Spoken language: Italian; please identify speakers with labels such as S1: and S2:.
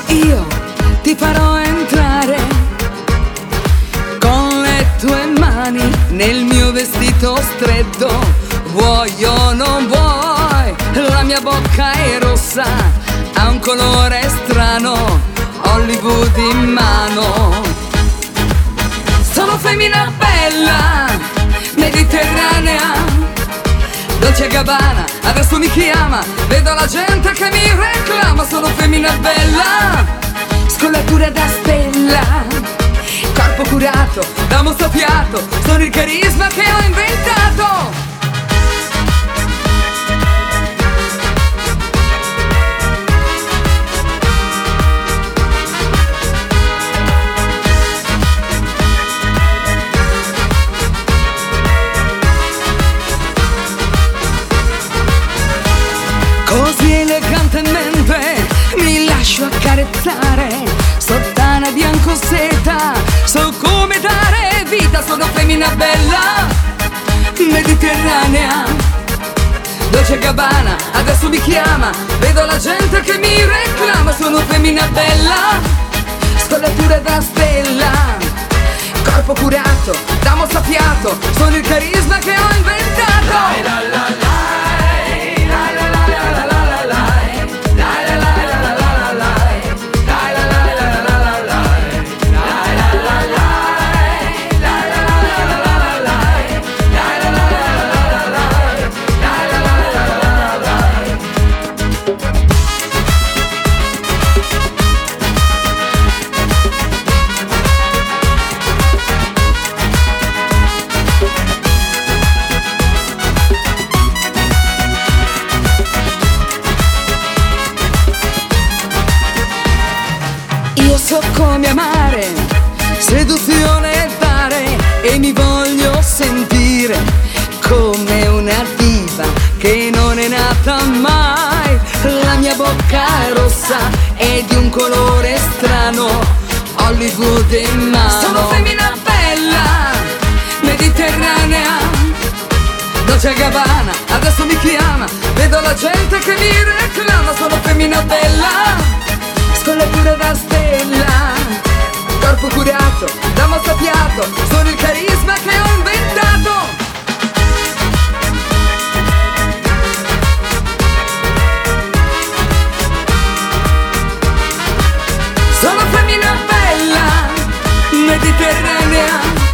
S1: Io ti farò entrare con le tue mani nel mio vestito stretto. Vuoi o non vuoi, la mia bocca è rossa, ha un colore strano, Hollywood in mano. Sono femmina bella, mediterranea, Dolce & Gabbana, adesso mi chiama, vedo la gente che mi reclama. Sono femmina bella, scollatura da stella, corpo curato da mozzafiato, sono il carisma che ho inventato. Così elegantemente mi lascio accarezzare, sottana bianco seta, so come dare vita. Sono femmina bella, mediterranea, Dolce & Gabbana, adesso mi chiama, vedo la gente che mi reclama. Sono femmina bella, scollatura da stella, corpo curato da mozzafiato, sono il carisma che ho inventato. Io so come amare, seduzione dare, e mi voglio sentire come una diva che non è nata mai. La mia bocca è rossa e di un colore strano, Hollywood in mano. Sono femmina bella, mediterranea, Dolce & Gabbana, adesso mi chiama, vedo la gente che mi reclama. Sono femmina bella, scollatura da stella, corpo curato da mozzafiato, sono il carisma che ho inventato. Sono femmina bella, mediterranea,